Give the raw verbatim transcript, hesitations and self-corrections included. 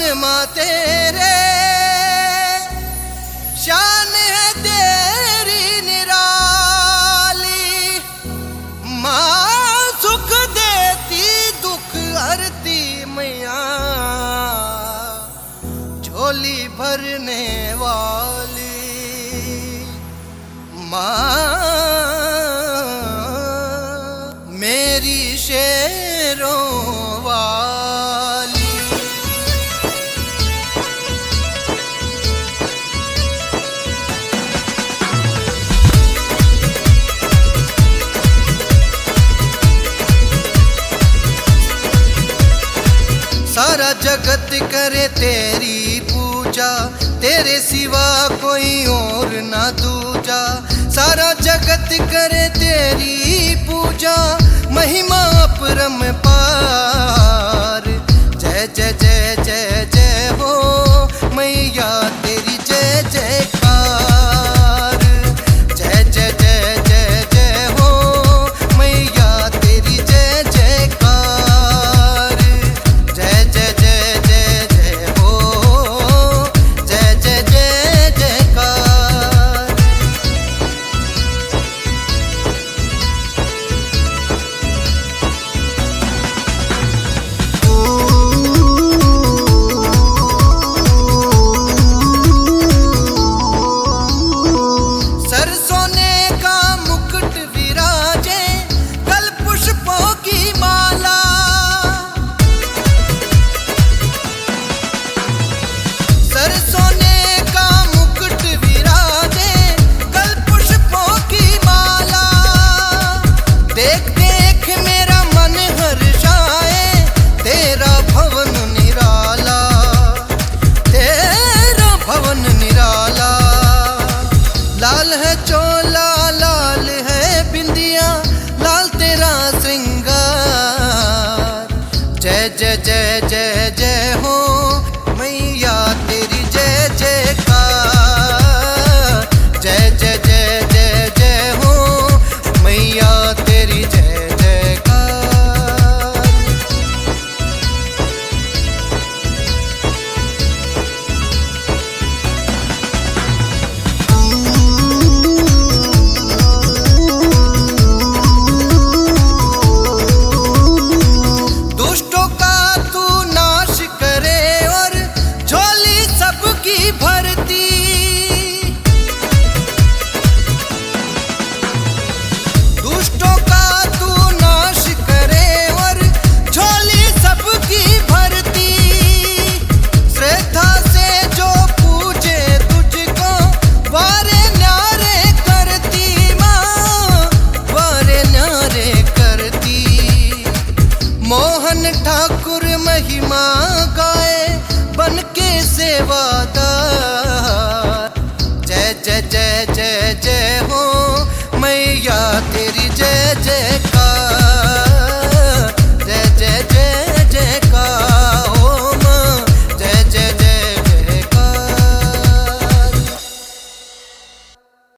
महिमा तेरे, शान है तेरी निराली। माँ सुख देती दुख हरती मैया, झोली भरने वाली माँ मेरी शेरों वाली। सारा जगत करे तेरी पूजा, तेरे सिवा कोई और ना दूजा। सारा जगत करे तेरी पूजा, महिमा अपरंपार। जय जय जय जय जय हो मैया तेरी जय जयकार। जय जय जय जय जय हो मैया तेरी जय जयकार। जय जय जय जय जय हो, जय जय जय जयकार। सरसोने का मुकुट विराजे, कल पुष्पों की माला। सरसोने का मुकुट विराजे, कल पुष्पों की माला। देख देख मेरा मन हर्षाए, तेरा भवन निराला, तेरा भवन निराला। लाल है चोला, लाल है बिंदिया, लाल तेरा श्रृंगार। जय जय जय जय जय हो मैया तेरी जय जयकार। जय जय जय जय जय हो मैया तेरी जय जयकार। दुष्टों का तू नाश करे और झोली सबकी भरती। दुष्टों का तू नाश करे और झोली सबकी भरती। श्रद्धा से जो पूजे तुझको, वारे न्यारे करती माँ, वारे न्यारे करती। मोहन ठाकुर महिमा गाए, बन के सेवादार।